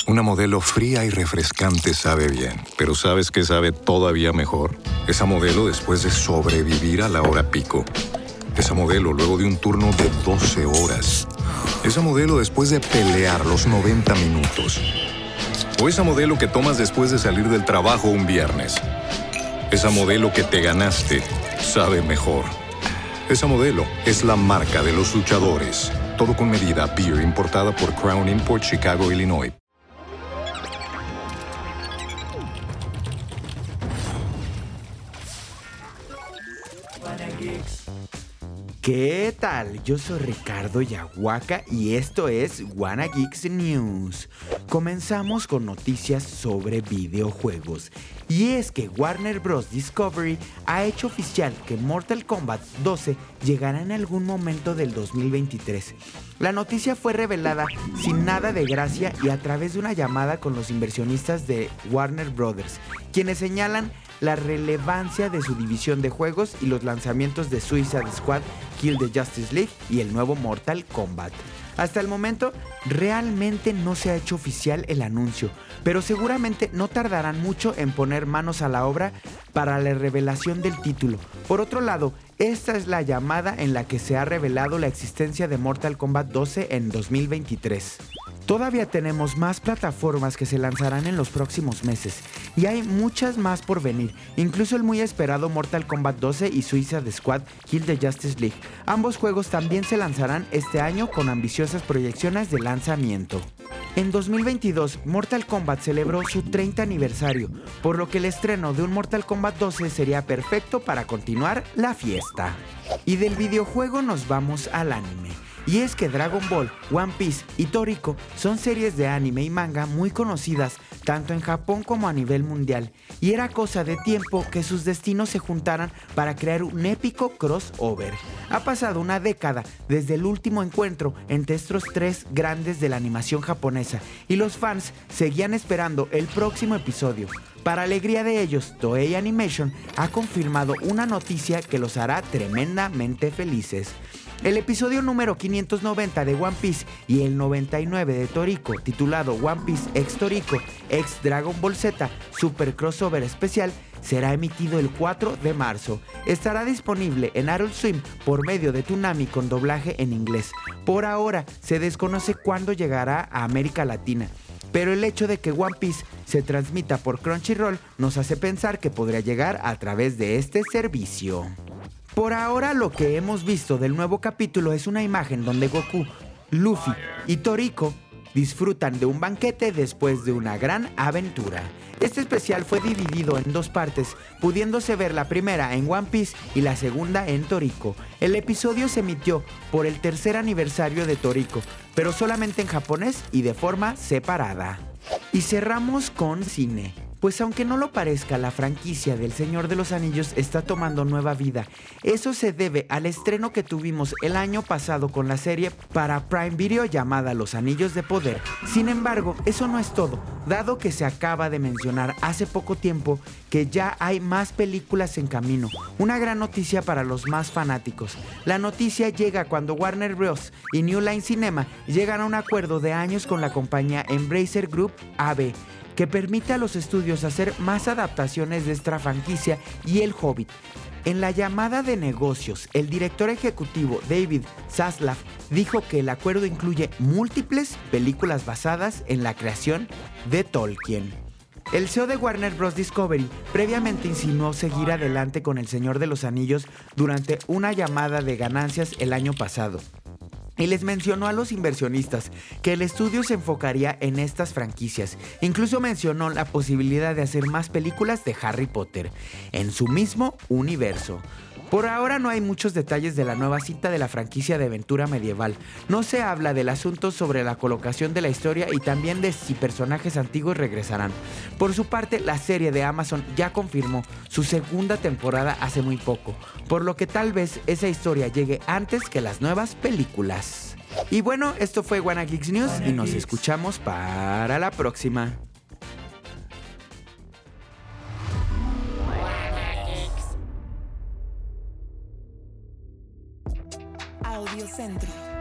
Una modelo fría y refrescante sabe bien, pero ¿sabes qué sabe todavía mejor? Esa modelo después de sobrevivir a la hora pico. Esa modelo luego de un turno de 12 horas. Esa modelo después de pelear los 90 minutos. O esa modelo que tomas después de salir del trabajo un viernes. Esa modelo que te ganaste sabe mejor. Esa modelo es la marca de los luchadores. Todo con medida. Beer importada por Crown Import, Chicago, Illinois. ¿Qué tal? Yo soy Ricardo Yahuaca y esto es Wanna Geeks News. Comenzamos con noticias sobre videojuegos. Y es que Warner Bros. Discovery ha hecho oficial que Mortal Kombat 12 llegará en algún momento del 2023. La noticia fue revelada sin nada de gracia y a través de una llamada con los inversionistas de Warner Bros., quienes señalan la relevancia de su división de juegos y los lanzamientos de Suicide Squad, Kill the Justice League y el nuevo Mortal Kombat. Hasta el momento, realmente no se ha hecho oficial el anuncio, pero seguramente no tardarán mucho en poner manos a la obra para la revelación del título. Por otro lado, esta es la llamada en la que se ha revelado la existencia de Mortal Kombat 12 en 2023. Todavía tenemos más plataformas que se lanzarán en los próximos meses y hay muchas más por venir, incluso el muy esperado Mortal Kombat 12 y Suicide Squad Kill the Justice League. Ambos juegos también se lanzarán este año con ambiciosas proyecciones de lanzamiento. En 2022, Mortal Kombat celebró su 30 aniversario, por lo que el estreno de un Mortal Kombat 12 sería perfecto para continuar la fiesta. Y del videojuego nos vamos al anime. Y es que Dragon Ball, One Piece y Toriko son series de anime y manga muy conocidas tanto en Japón como a nivel mundial, y era cosa de tiempo que sus destinos se juntaran para crear un épico crossover. Ha pasado una década desde el último encuentro entre estos tres grandes de la animación japonesa y los fans seguían esperando el próximo episodio. Para alegría de ellos, Toei Animation ha confirmado una noticia que los hará tremendamente felices. El episodio número 590 de One Piece y el 99 de Toriko, titulado One Piece X Toriko X Dragon Ball Z Super Crossover Especial, será emitido el 4 de marzo. Estará disponible en Adult Swim por medio de Toonami con doblaje en inglés. Por ahora, se desconoce cuándo llegará a América Latina, pero el hecho de que One Piece se transmita por Crunchyroll nos hace pensar que podría llegar a través de este servicio. Por ahora, lo que hemos visto del nuevo capítulo es una imagen donde Goku, Luffy y Toriko disfrutan de un banquete después de una gran aventura. Este especial fue dividido en dos partes, pudiéndose ver la primera en One Piece y la segunda en Toriko. El episodio se emitió por el tercer aniversario de Toriko, pero solamente en japonés y de forma separada. Y cerramos con cine. Pues aunque no lo parezca, la franquicia del Señor de los Anillos está tomando nueva vida. Eso se debe al estreno que tuvimos el año pasado con la serie para Prime Video llamada Los Anillos de Poder. Sin embargo, eso no es todo, dado que se acaba de mencionar hace poco tiempo que ya hay más películas en camino. Una gran noticia para los más fanáticos. La noticia llega cuando Warner Bros. Y New Line Cinema llegan a un acuerdo de años con la compañía Embracer Group AB, que permite a los estudios hacer más adaptaciones de esta franquicia y El Hobbit. En la llamada de negocios, el director ejecutivo David Zaslav dijo que el acuerdo incluye múltiples películas basadas en la creación de Tolkien. El CEO de Warner Bros. Discovery previamente insinuó seguir adelante con El Señor de los Anillos durante una llamada de ganancias el año pasado. Y les mencionó a los inversionistas que el estudio se enfocaría en estas franquicias. Incluso mencionó la posibilidad de hacer más películas de Harry Potter en su mismo universo. Por ahora no hay muchos detalles de la nueva cinta de la franquicia de aventura medieval. No se habla del asunto sobre la colocación de la historia y también de si personajes antiguos regresarán. Por su parte, la serie de Amazon ya confirmó su segunda temporada hace muy poco, por lo que tal vez esa historia llegue antes que las nuevas películas. Y bueno, esto fue Wanna Geeks News y nos escuchamos para la próxima. Audio Centro.